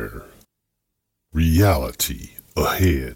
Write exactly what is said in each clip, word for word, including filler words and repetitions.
there. Reality ahead.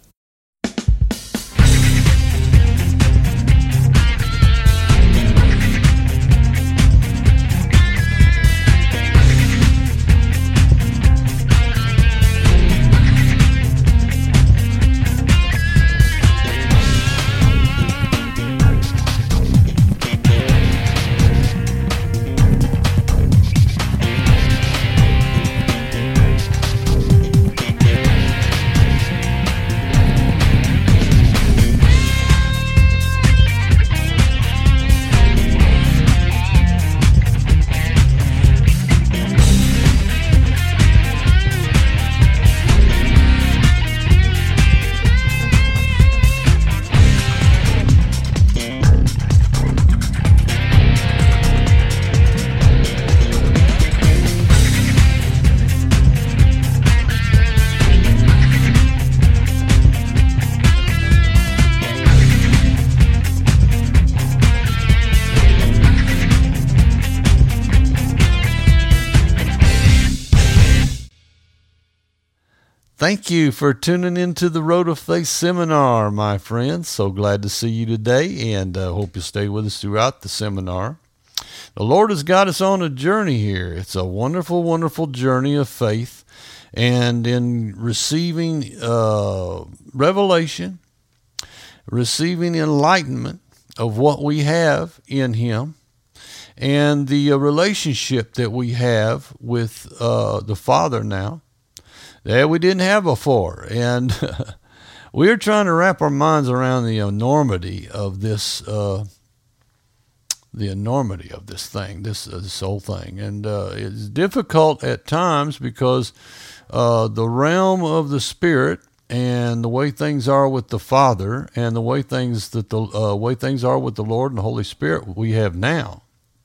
Thank you for tuning into the Road of Faith seminar, my friends. So glad to see you today, and uh, hope you stay with us throughout the seminar. The Lord has got us on a journey here. It's a wonderful, wonderful journey of faith, and in receiving uh, revelation, receiving enlightenment of what we have in Him, and the uh, relationship that we have with uh, the Father now, that we didn't have before. And we're trying to wrap our minds around the enormity of this, uh, the enormity of this thing, this, uh, this whole thing. And uh, it's difficult at times because uh, the realm of the Spirit and the way things are with the Father and the way things that the uh, way things are with the Lord and the Holy Spirit we have now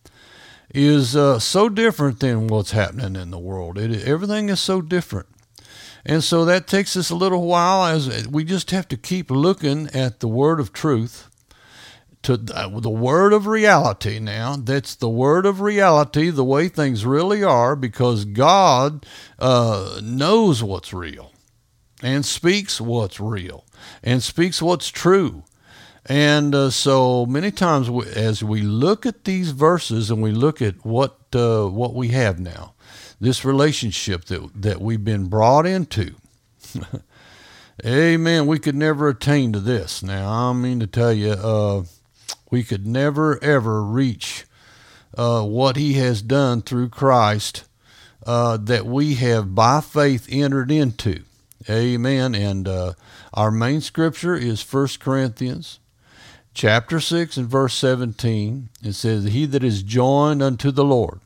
is uh, so different than what's happening in the world. It, everything is so different. And so that takes us a little while, as we just have to keep looking at the word of truth, to the word of reality now. That's the word of reality, the way things really are, because God uh, knows what's real and speaks what's real and speaks what's true. And uh, so many times we, as we look at these verses and we look at what uh, what we have now, this relationship that that we've been brought into. Amen. We could never attain to this. Now, I mean to tell you, uh, we could never, ever reach uh, what He has done through Christ uh, that we have by faith entered into. Amen. And uh, our main scripture is First Corinthians chapter six and verse seventeen. It says, "He that is joined unto the Lord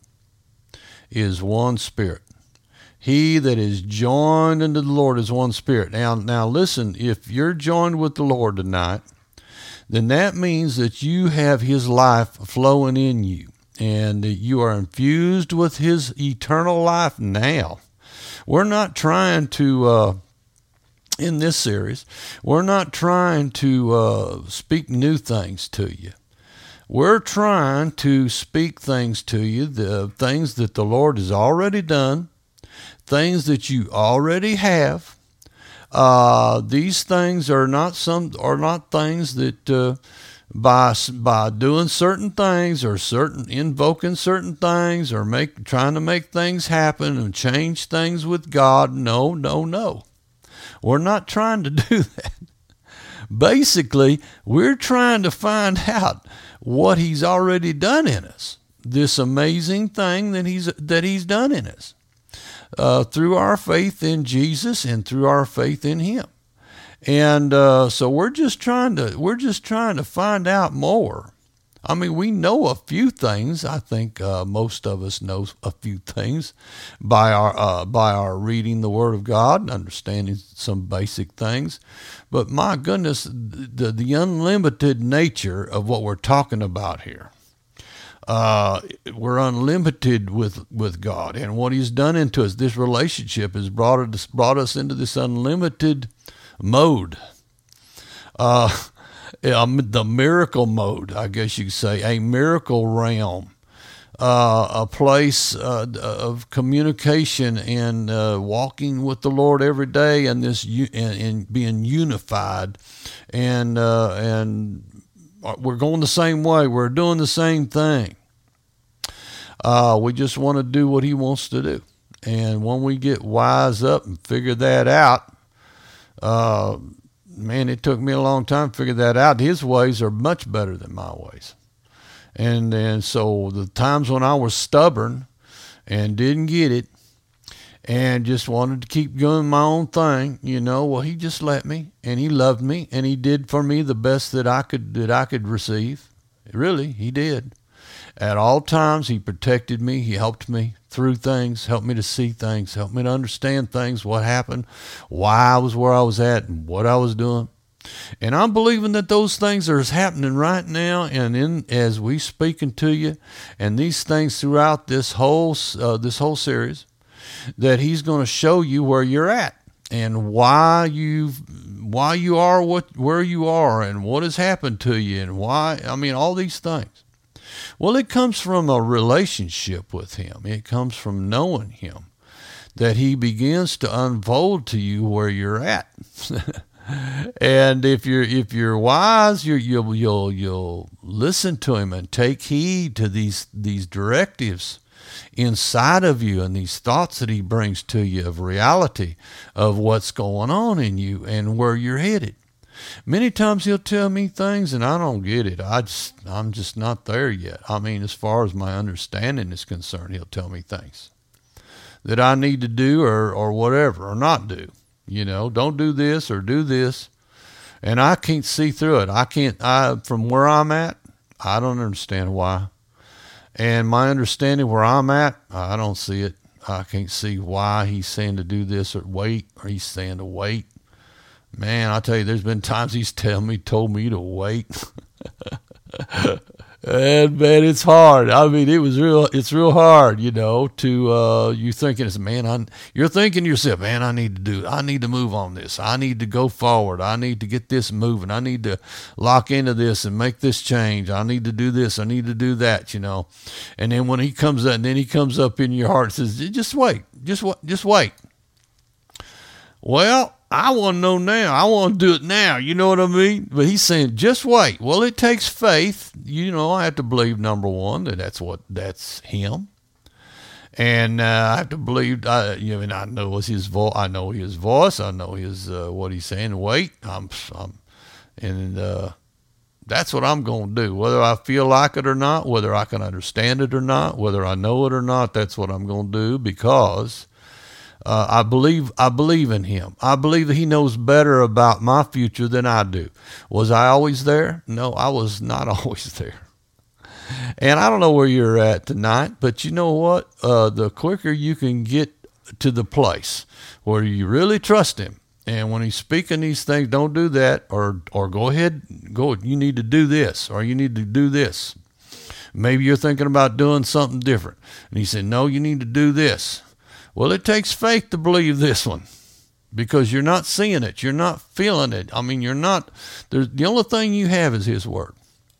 is one spirit." He that is joined unto the Lord is one spirit. Now, now listen, if you're joined with the Lord tonight, then that means that you have His life flowing in you, and that you are infused with His eternal life now. We're not trying to, uh, in this series, we're not trying to uh, speak new things to you. We're trying to speak things to you, the things that the Lord has already done, things that you already have. Uh, these things are not some are not things that uh, by by doing certain things or certain invoking certain things or make trying to make things happen and change things with God. No, no, no. We're not trying to do that. Basically, we're trying to find out what He's already done in us, this amazing thing that he's that he's done in us uh, through our faith in Jesus and through our faith in Him. And uh, so we're just trying to we're just trying to find out more. I mean, we know a few things. I think uh, most of us know a few things by our uh, by our reading the Word of God and understanding some basic things. But my goodness, the the unlimited nature of what we're talking about here. Uh, we're unlimited with, with God and what He's done into us. This relationship has brought us brought us into this unlimited mode. Uh, Um, the miracle mode, I guess you could say, a miracle realm uh, a place uh, of communication and uh, walking with the Lord every day, and this and, and being unified, and uh, and we're going the same way. We're doing the same thing. Uh, we just want to do what He wants to do, and when we get wise up and figure that out, uh, man, it took me a long time to figure that out. His ways are much better than my ways. And and so the times when I was stubborn and didn't get it and just wanted to keep doing my own thing, you know, well, He just let me, and He loved me, and He did for me the best that I could that I could receive. Really, He did. At all times, He protected me. He helped me through things, helped me to see things, helped me to understand things, what happened, why I was where I was at, and what I was doing. And I'm believing that those things are happening right now, and in as we speaking to you, and these things throughout this whole uh, this whole series, that He's going to show you where you're at and why you why you are what where you are and what has happened to you and why. I mean, all these things. Well, it comes from a relationship with Him. It comes from knowing Him, that He begins to unfold to you where you're at. And if you're if you're wise, you're, you'll you'll you'll listen to Him and take heed to these these directives inside of you and these thoughts that He brings to you of reality of what's going on in you and where you're headed. Many times He'll tell me things and I don't get it. I just I'm just not there yet. I mean, as far as my understanding is concerned, He'll tell me things that I need to do or or whatever or not do. You know, don't do this or do this. And I can't see through it. I can't, I, from where I'm at, I don't understand why. And my understanding where I'm at, I don't see it. I can't see why He's saying to do this or wait, or He's saying to wait. Man, I tell you, there's been times He's tell me, told me to wait. And man, it's hard. I mean, it was real, it's real hard, you know, to, uh, you thinking, it's, man, I, you're thinking to yourself, man, I need to do, I need to move on this. I need to go forward. I need to get this moving. I need to lock into this and make this change. I need to do this. I need to do that, you know. And then when He comes up, and then He comes up in your heart and says, just wait, just, just wait. Well, I want to know now. I want to do it now. You know what I mean? But He's saying, just wait. Well, it takes faith. You know, I have to believe, number one, that that's what, that's Him. And uh, I have to believe, I, you know, and I know His voice. I know His voice. I know His, uh, what He's saying. Wait. I'm, I'm and uh, that's what I'm going to do. Whether I feel like it or not, whether I can understand it or not, whether I know it or not, that's what I'm going to do, because Uh, I believe I believe in Him. I believe that He knows better about my future than I do. Was I always there? No, I was not always there. And I don't know where you're at tonight, but you know what? Uh, the quicker you can get to the place where you really trust Him, and when He's speaking these things, don't do that, or or go ahead, go. You need to do this, or you need to do this. Maybe you're thinking about doing something different, and He said, no, you need to do this. Well, it takes faith to believe this one, because you're not seeing it. You're not feeling it. I mean, you're not, there's, the only thing you have is His word.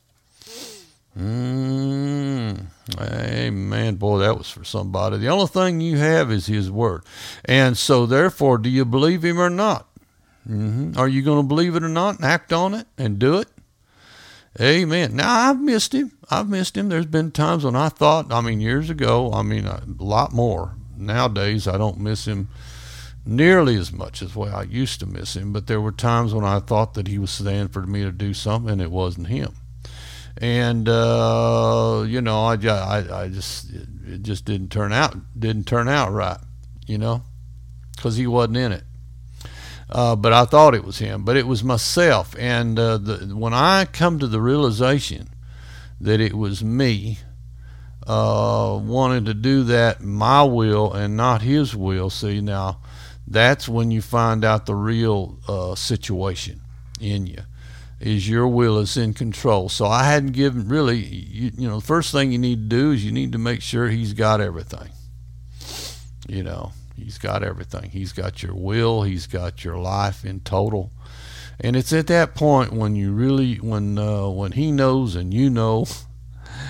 Mm, amen. Boy, that was for somebody. The only thing you have is His word. And so therefore, do you believe Him or not? Mm-hmm. Are you going to believe it or not and act on it and do it? Amen. Now, I've missed Him. I've missed Him. There's been times when I thought, I mean, years ago, I mean, a lot more. Nowadays, I don't miss Him nearly as much as the way I used to miss Him, but there were times when I thought that He was saying for me to do something, and it wasn't Him. And, uh, you know, I, I, I just, it just didn't turn out, didn't turn out right, you know, because He wasn't in it. Uh, but I thought it was Him, but it was myself. And uh, the, when I come to the realization that it was me, uh, wanting to do that my will and not His will, see, now that's when you find out the real uh, situation in you, is your will is in control. So I hadn't given, really, you, you know, the first thing you need to do is you need to make sure He's got everything. You know, He's got everything. He's got your will. He's got your life in total. And it's at that point when you really, when uh, when He knows and you know,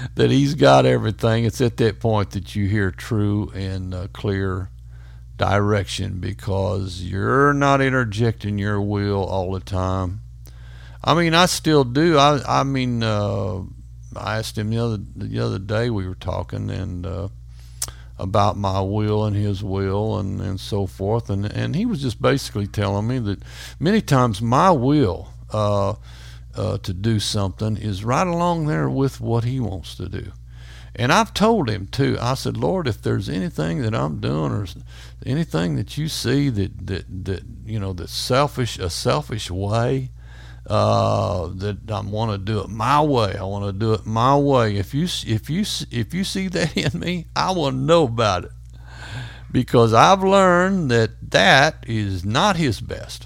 that he's got everything. It's at that point that you hear true and uh, clear direction, because you're not interjecting your will all the time. I mean, I still do. I I mean, uh, I asked him the other the other day, we were talking and uh, about my will and his will and, and so forth, and and he was just basically telling me that many times my will uh, uh, to do something is right along there with what he wants to do. And I've told him too. I said, Lord, if there's anything that I'm doing or anything that you see that that that you know that's selfish, a selfish way, uh, that I want to do it my way. I want to do it my way. If you if you if you see that in me, I want to know about it, because I've learned that that is not his best.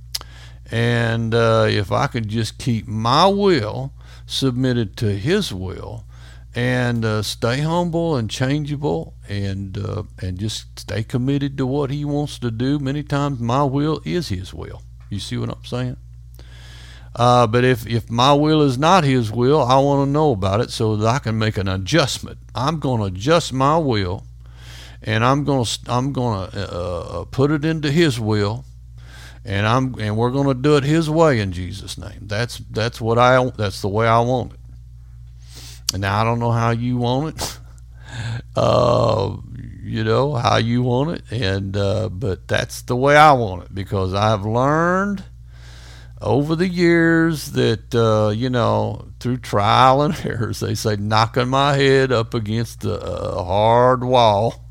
And uh, if I could just keep my will submitted to his will, and uh, stay humble and changeable, and uh, and just stay committed to what he wants to do, many times my will is his will. You see what I'm saying? Uh, but if, if my will is not his will, I want to know about it so that I can make an adjustment. I'm going to adjust my will, and I'm going to I'm going to uh, put it into his will, and I'm and we're going to do it his way in Jesus' name. That's that's what I that's the way I want it. And now I don't know how you want it, uh, you know how you want it, and uh, but that's the way I want it, because I've learned over the years that uh, you know through trial and errors, they say, knocking my head up against a uh, hard wall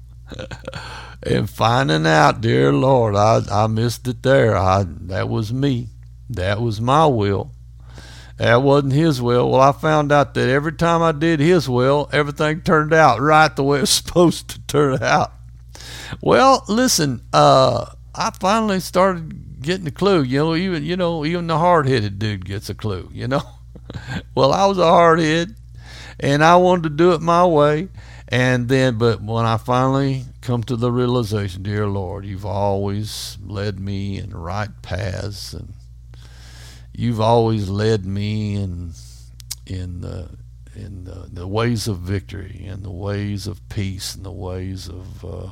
and finding out, dear Lord, I I missed it there. I that was me, that was my will. That wasn't his will. Well, I found out that every time I did his will, everything turned out right the way it was supposed to turn out. Well, listen, uh, I finally started getting the clue. You know, even you know, even the hard-headed dude gets a clue. You know, well, I was a hard-head, and I wanted to do it my way. And then, but when I finally come to the realization, dear Lord, you've always led me in the right paths, and you've always led me in in the in the, the ways of victory, and the ways of peace, and the ways of uh,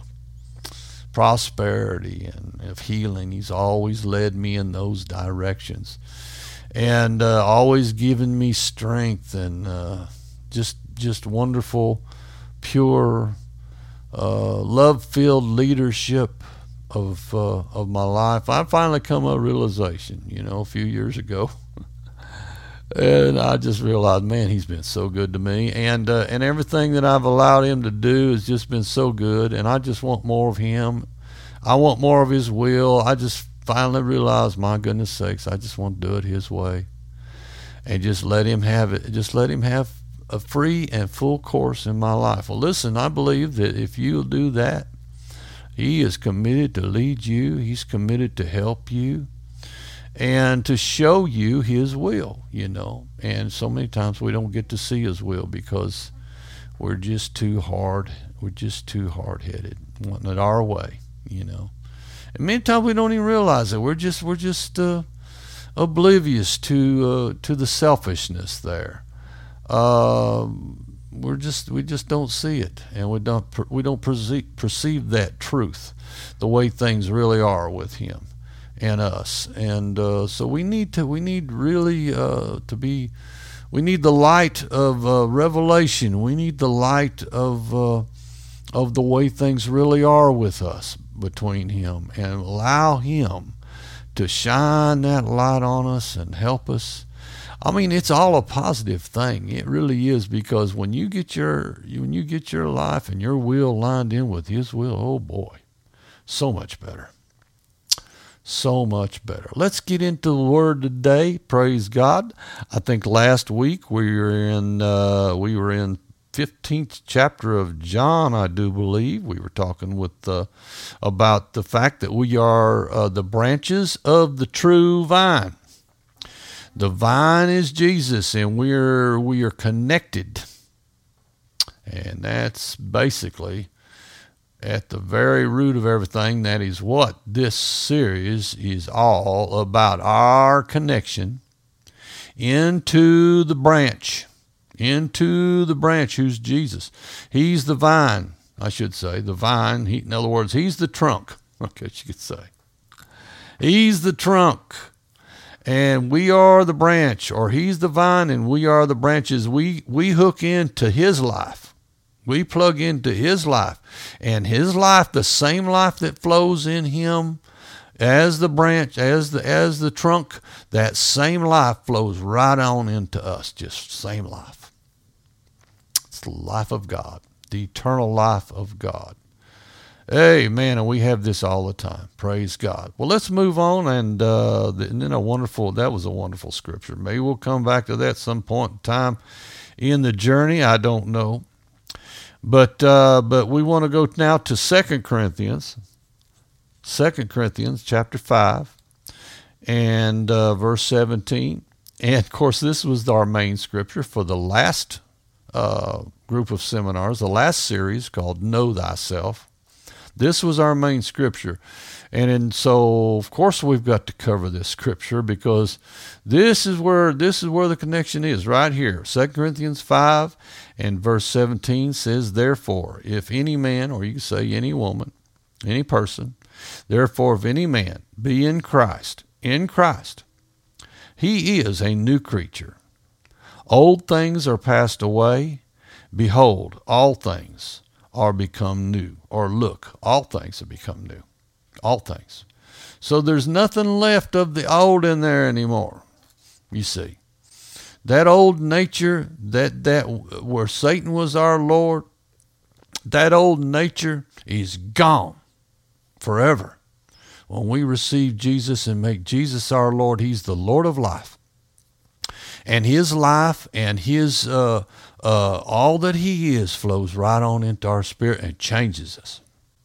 prosperity and of healing. He's always led me in those directions, and uh, always given me strength and uh, just just wonderful, pure, uh, love-filled leadership of uh, of my life. I finally come to a realization, you know, a few years ago, and I just realized, man, he's been so good to me, and uh, and everything that I've allowed him to do has just been so good, and I just want more of him. I want more of his will. I just finally realized, my goodness sakes, I just want to do it his way, and just let him have it. Just let him have a free and full course in my life. Well, listen, I believe that if you'll do that, he is committed to lead you. He's committed to help you and to show you his will, you know. And so many times we don't get to see his will because we're just too hard. We're just too hard-headed, wanting it our way, you know. And many times we don't even realize it. We're just we're just uh, oblivious to uh, to the selfishness there. Um, We're just we just don't see it, and we don't we don't perceive, perceive that truth, the way things really are with him and us, and uh, so we need to we need really uh, to be we need the light of uh, revelation. We need the light of uh, of the way things really are with us between him, and allow him to shine that light on us and help us. I mean, it's all a positive thing. It really is, because when you get your when you get your life and your will lined in with his will, oh boy, so much better. So much better. Let's get into the word today. Praise God. I think last week we were in uh, we were in fifteenth chapter of John, I do believe. We were talking with uh, about the fact that we are uh, the branches of the true vine. The vine is Jesus, and we're we are connected, and that's basically at the very root of everything. That is what this series is all about: our connection into the branch, into the branch who's Jesus. He's the vine, I should say, the vine. He, in other words, he's the trunk, okay, you could say. He's the trunk, and we are the branch, or he's the vine, and we are the branches. We, we hook into his life. We plug into his life, and his life, the same life that flows in him as the branch, as the as the trunk, that same life flows right on into us, just same life. It's the life of God, the eternal life of God. Amen, and we have this all the time. Praise God. Well, let's move on, and, uh, and then a wonderful, that was a wonderful scripture. Maybe we'll come back to that some point in time in the journey. I don't know. But uh, but we want to go now to Second Corinthians, Second Corinthians chapter five, and uh, verse seventeen. And, of course, this was our main scripture for the last uh, group of seminars, the last series called Know Thyself. This was our main scripture. And, and so, of course, we've got to cover this scripture because this is where this is where the connection is, right here. Second Corinthians five and verse seventeen says, therefore, if any man, or you can say any woman, any person, therefore, if any man be in Christ, in Christ, he is a new creature. Old things are passed away. Behold, all things are become new. Or look, all things have become new. All things. So there's nothing left of the old in there anymore. You see, that old nature, that that where Satan was our Lord, that old nature is gone forever. When we receive Jesus and make Jesus our Lord, he's the Lord of life. And his life and his uh, uh, all that he is flows right on into our spirit and changes us.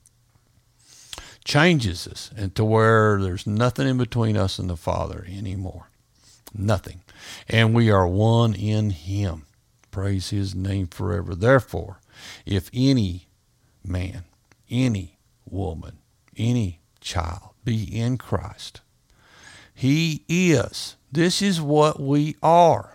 Changes us into where there's nothing in between us and the Father anymore. Nothing. And we are one in him. Praise his name forever. Therefore, if any man, any woman, any child be in Christ, he is. This is what we are.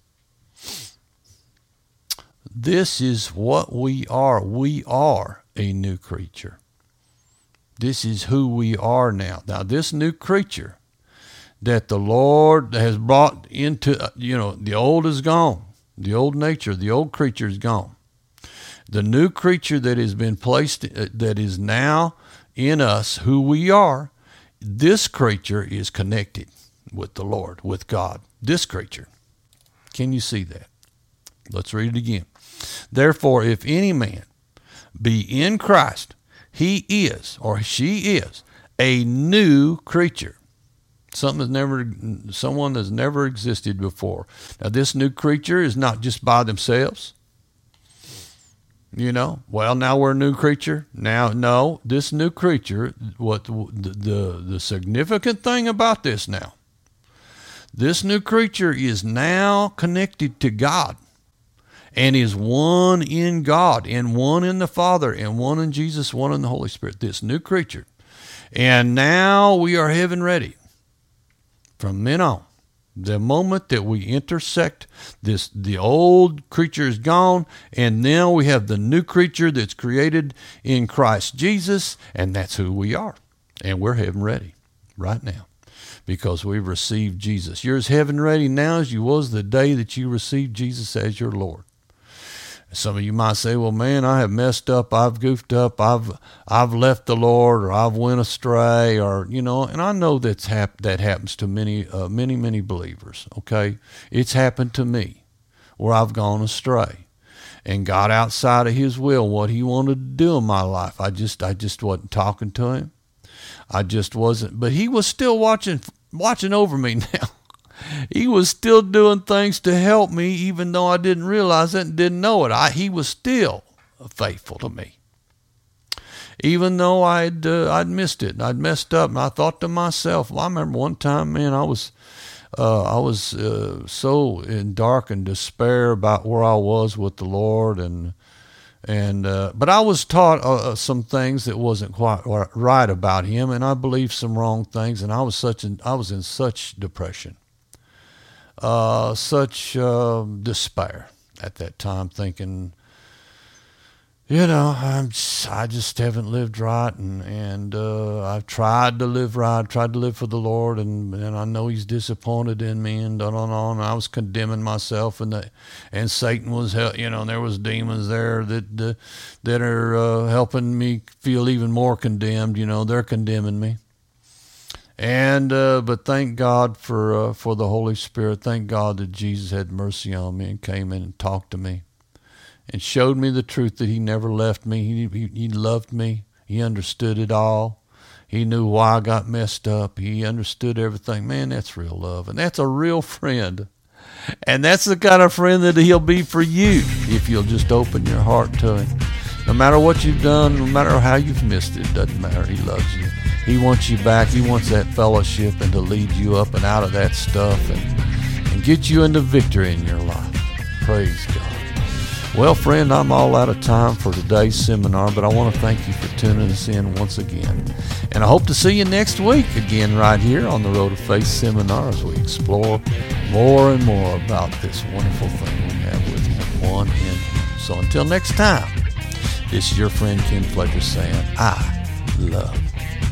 This is what we are. We are a new creature. This is who we are now. Now, this new creature that the Lord has brought into, you know, the old is gone. The old nature, the old creature is gone. The new creature that has been placed, that is now in us, who we are, this creature is connected with the Lord, with God. This creature. Can you see that? Let's read it again. Therefore, if any man be in Christ, he is, or she is, a new creature. Something that's never, someone that's never existed before. Now, this new creature is not just by themselves. You know, well, now we're a new creature. Now, no, this new creature, what the, the, the significant thing about this now, this new creature is now connected to God and is one in God and one in the Father and one in Jesus, one in the Holy Spirit, this new creature. And now we are heaven ready. From then on, the moment that we intersect this, the old creature is gone, and now we have the new creature that's created in Christ Jesus, and that's who we are. And we're heaven ready right now because we've received Jesus. You're as heaven ready now as you was the day that you received Jesus as your Lord. Some of you might say, well, man, I have messed up. I've goofed up. I've I've left the Lord, or I've went astray, or, you know, and I know that's hap- that happens to many, uh, many, many believers, okay? It's happened to me where I've gone astray and got outside of his will, what he wanted to do in my life. I just I just wasn't talking to him. I just wasn't. But he was still watching watching over me now. He was still doing things to help me, even though I didn't realize it and didn't know it. I, he was still faithful to me. Even though I'd uh, I'd missed it and I'd messed up, and I thought to myself, well, I remember one time, man, I was uh, I was uh, so in dark and despair about where I was with the Lord, and and uh, but I was taught uh, some things that wasn't quite right about him, and I believed some wrong things, and I was such an, I was in such depression. Uh, such uh, despair. at that time, thinking, you know, I'm just, I just haven't lived right, and and uh, I've tried to live right, tried to live for the Lord, and, and I know He's disappointed in me, and on and on. I was condemning myself, and the, and Satan was, you know, there was demons there that that, that are uh, helping me feel even more condemned. You know, they're condemning me. And uh, but thank God for uh, for the Holy Spirit. Thank God that Jesus had mercy on me and came in and talked to me and showed me the truth that He never left me. He, he, he loved me. He understood it all. He knew why I got messed up. He understood everything. Man, that's real love. And that's a real friend. And that's the kind of friend that He'll be for you if you'll just open your heart to Him. No matter what you've done, no matter how you've missed it, doesn't matter. He loves you. He wants you back. He wants that fellowship and to lead you up and out of that stuff and, and get you into victory in your life. Praise God. Well, friend, I'm all out of time for today's seminar, but I want to thank you for tuning us in once again. And I hope to see you next week again right here on the Road of Faith Seminar as we explore more and more about this wonderful thing we have with Him, one in Him. So until next time, this is your friend Ken Fletcher saying, I love